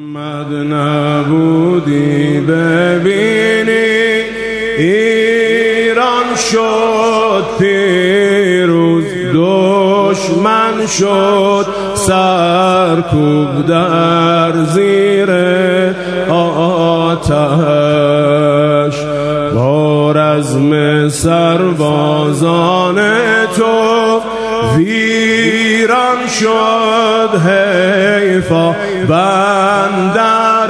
محمد نبودی ببینی ایران شد پیروز، دشمن شد سرکوب در زیر آتش. با رزم سربازان تو ویران شد حیفا بندر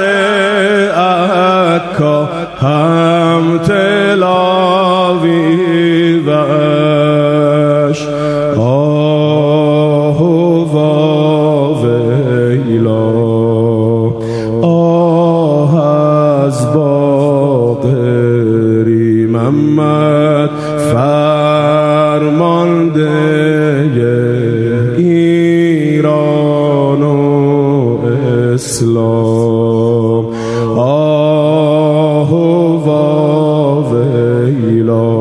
عکا، هم تل آویوش. آه و ویلا، آه از باقری محمد فرمانده ایران و اسلام. آه و ویلا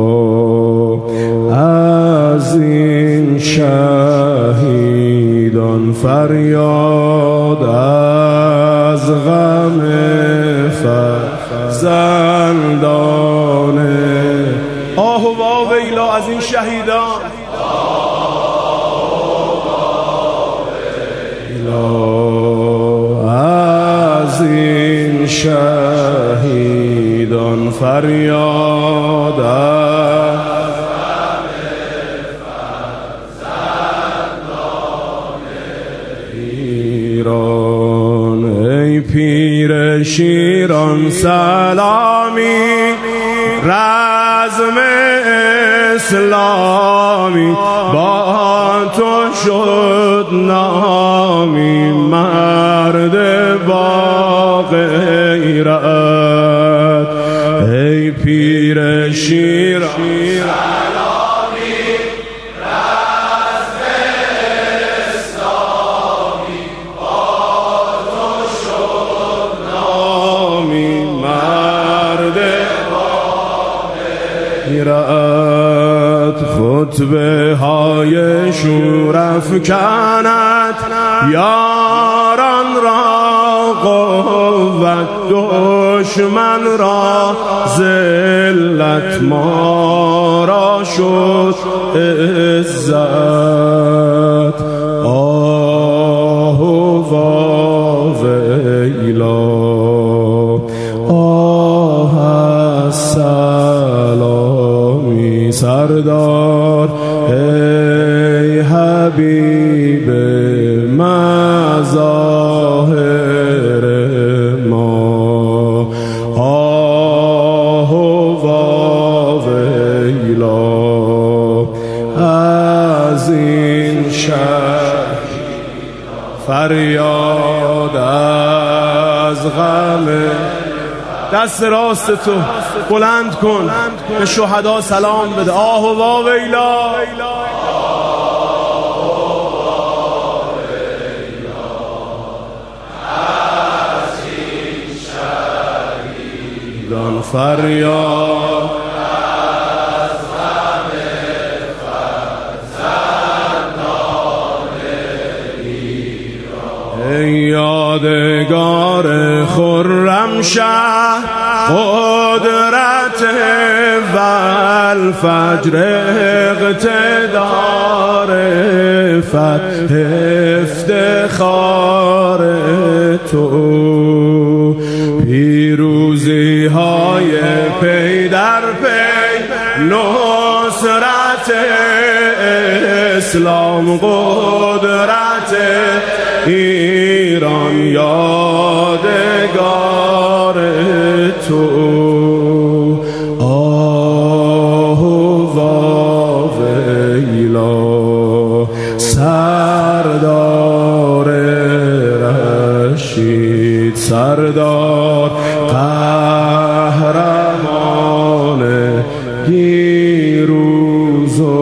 از این شهیدان، فریاد از غم فرزندان. آه و ویلا از این شهیدان، از این شهیدان، فریاد از فرزندان ایران. ای پیر شیران سلامی، رزم اسلامی با تو شد نامی. مرد با غیرت، ای پیر شیران سلامی، رزم اسلامی با تو شد نامی. مرد با غیرت، خطبه های شور افکند یاران را قوت، دشمن را ذلت، ما را شد عزت. آه و ویلا، آه از سلامی سردار، ای حبیب مظاهر ما. آه و ویلا از این شهر، فریاد از غم. دست راست تو بلند کن، به شهدا سلام بده. آه و ویلا، از این شهیدان، فریاد از غم فرزندان ایران. ای یادگار خرمشهر، قدرت و الفجر، اقتدار فتح، افتخار تو. پیروزی های پی در پی، نصرت اسلام، قدرت ایران، یادگار تو. آه و ویلا سردار رشید، سردار قهرمان دیروز و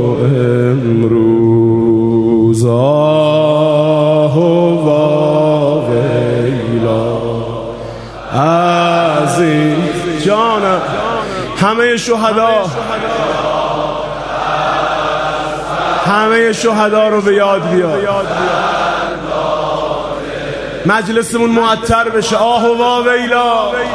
امروز. آه و ویلا از این جانم. همه شهدا رو به یاد بیار. مجلسمون معطر بشه. آه و وا ویلا.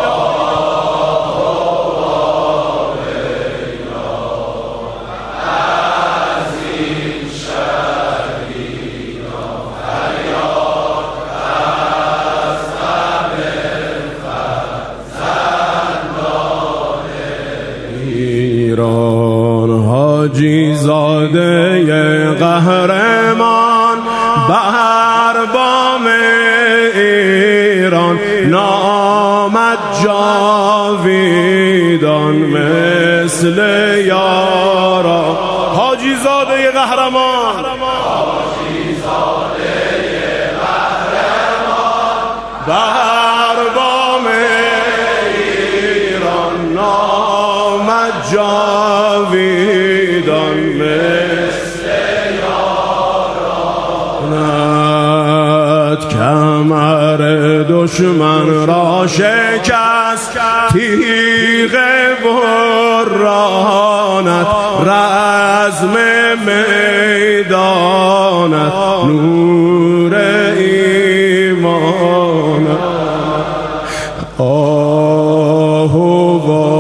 ایران حاجی زاده قهرمان بر بام ایران نامد جاویدان مثل یارا. حاجی زاده قهرمان، حاجی زاده قهرمان بر بام ایران نامد جاویدان مثل یاران. کمر دشمن را شکست تیغ برانت رزم میدانت نور ایمانت. آه و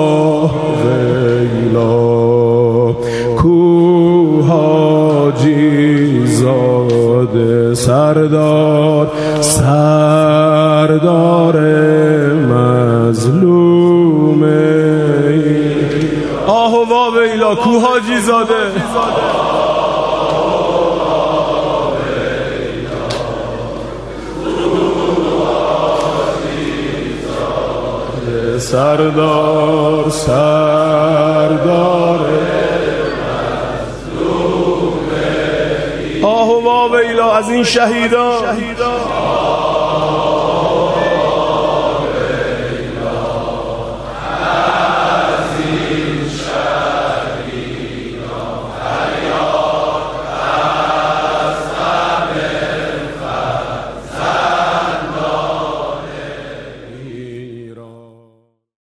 ویلا کو حاجی زاده سردار مظلوم. آه و ویلا کو حاجی زاده سردار مظلوم. آه و ویلا از این شهیدان.